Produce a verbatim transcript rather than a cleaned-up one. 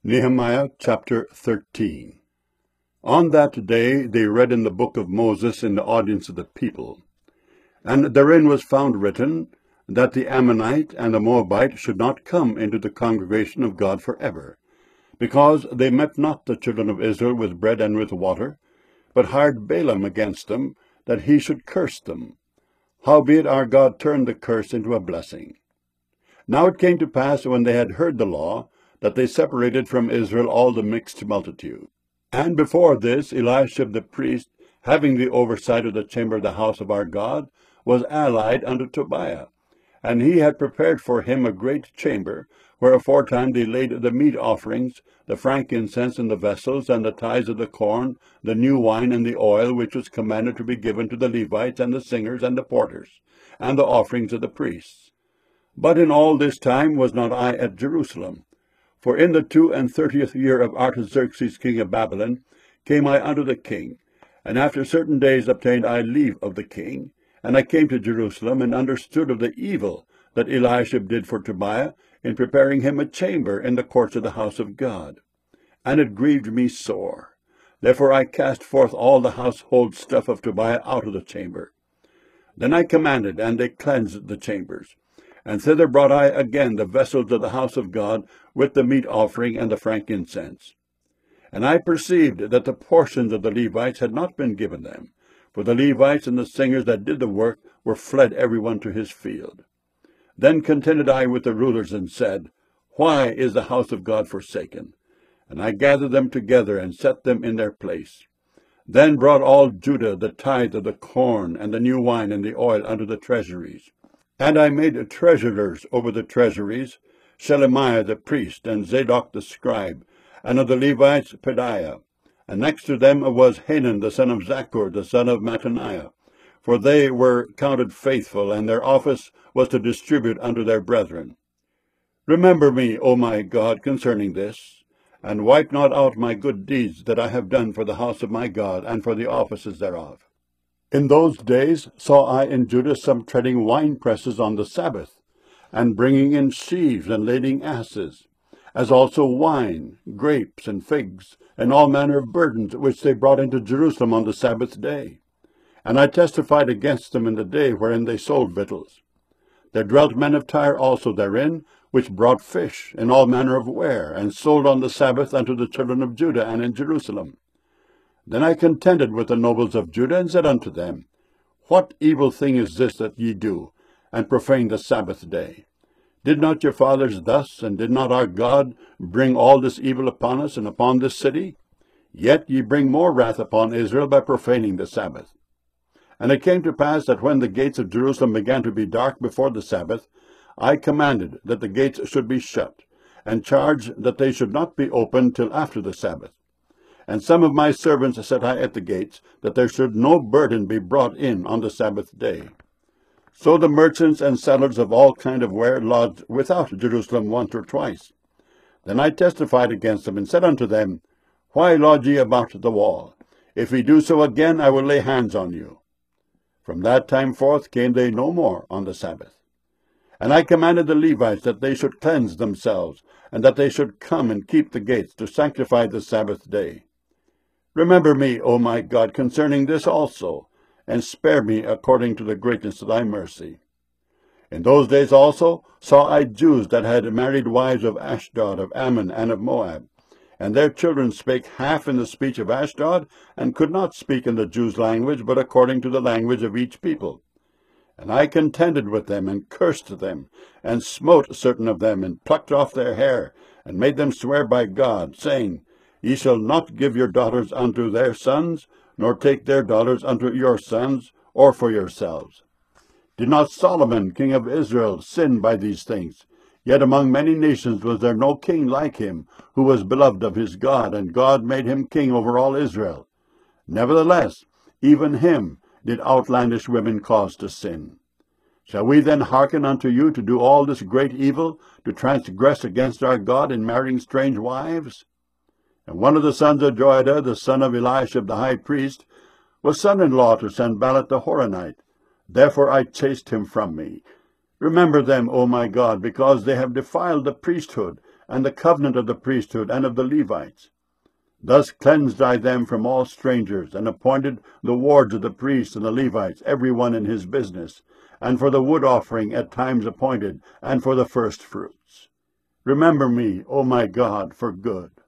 Nehemiah chapter thirteen. On that day they read in the book of Moses in the audience of the people. And therein was found written, that the Ammonite and the Moabite should not come into the congregation of God forever, because they met not the children of Israel with bread and with water, but hired Balaam against them, that he should curse them. Howbeit our God turned the curse into a blessing. Now it came to pass, when they had heard the law, that they separated from Israel all the mixed multitude. And before this Eliashib the priest, having the oversight of the chamber of the house of our God, was allied unto Tobiah. And he had prepared for him a great chamber, where aforetime they laid the meat offerings, the frankincense and the vessels, and the tithes of the corn, the new wine and the oil, which was commanded to be given to the Levites and the singers and the porters, and the offerings of the priests. But in all this time was not I at Jerusalem. For in the two and thirtieth year of Artaxerxes king of Babylon came I unto the king, and after certain days obtained I leave of the king, and I came to Jerusalem, and understood of the evil that Eliashib did for Tobiah, in preparing him a chamber in the courts of the house of God. And it grieved me sore. Therefore I cast forth all the household stuff of Tobiah out of the chamber. Then I commanded, and they cleansed the chambers. And thither brought I again the vessels of the house of God, with the meat offering and the frankincense. And I perceived that the portions of the Levites had not been given them, for the Levites and the singers that did the work were fled every one to his field. Then contended I with the rulers, and said, Why is the house of God forsaken? And I gathered them together, and set them in their place. Then brought all Judah the tithe of the corn, and the new wine, and the oil unto the treasuries. And I made treasurers over the treasuries, Shelemiah the priest, and Zadok the scribe, and of the Levites Pedaiah. And next to them was Hanan the son of Zaccur, the son of Mattaniah. For they were counted faithful, and their office was to distribute unto their brethren. Remember me, O my God, concerning this, and wipe not out my good deeds that I have done for the house of my God, and for the offices thereof. In those days saw I in Judah some treading winepresses on the Sabbath, and bringing in sheaves and lading asses, as also wine, grapes, and figs, and all manner of burdens, which they brought into Jerusalem on the Sabbath day. And I testified against them in the day wherein they sold victuals. There dwelt men of Tyre also therein, which brought fish, and all manner of ware, and sold on the Sabbath unto the children of Judah and in Jerusalem. Then I contended with the nobles of Judah, and said unto them, What evil thing is this that ye do, and profane the Sabbath day? Did not your fathers thus, and did not our God bring all this evil upon us, and upon this city? Yet ye bring more wrath upon Israel by profaning the Sabbath. And it came to pass that when the gates of Jerusalem began to be dark before the Sabbath, I commanded that the gates should be shut, and charged that they should not be opened till after the Sabbath. And some of my servants set I at the gates, that there should no burden be brought in on the Sabbath day. So the merchants and sellers of all kind of ware lodged without Jerusalem once or twice. Then I testified against them, and said unto them, Why lodge ye about the wall? If ye do so again, I will lay hands on you. From that time forth came they no more on the Sabbath. And I commanded the Levites that they should cleanse themselves, and that they should come and keep the gates to sanctify the Sabbath day. Remember me, O my God, concerning this also, and spare me according to the greatness of thy mercy. In those days also saw I Jews that had married wives of Ashdod, of Ammon, and of Moab. And their children spake half in the speech of Ashdod, and could not speak in the Jews' language, but according to the language of each people. And I contended with them, and cursed them, and smote certain of them, and plucked off their hair, and made them swear by God, saying, Ye shall not give your daughters unto their sons, nor take their daughters unto your sons, or for yourselves. Did not Solomon, king of Israel, sin by these things? Yet among many nations was there no king like him, who was beloved of his God, and God made him king over all Israel. Nevertheless, even him did outlandish women cause to sin. Shall we then hearken unto you to do all this great evil, to transgress against our God in marrying strange wives? And one of the sons of Joiada, the son of Eliashib the high priest, was son-in-law to Sanballat the Horonite. Therefore I chased him from me. Remember them, O my God, because they have defiled the priesthood, and the covenant of the priesthood and of the Levites. Thus cleansed I them from all strangers, and appointed the wards of the priests and the Levites, every one in his business, and for the wood offering at times appointed, and for the first fruits. Remember me, O my God, for good.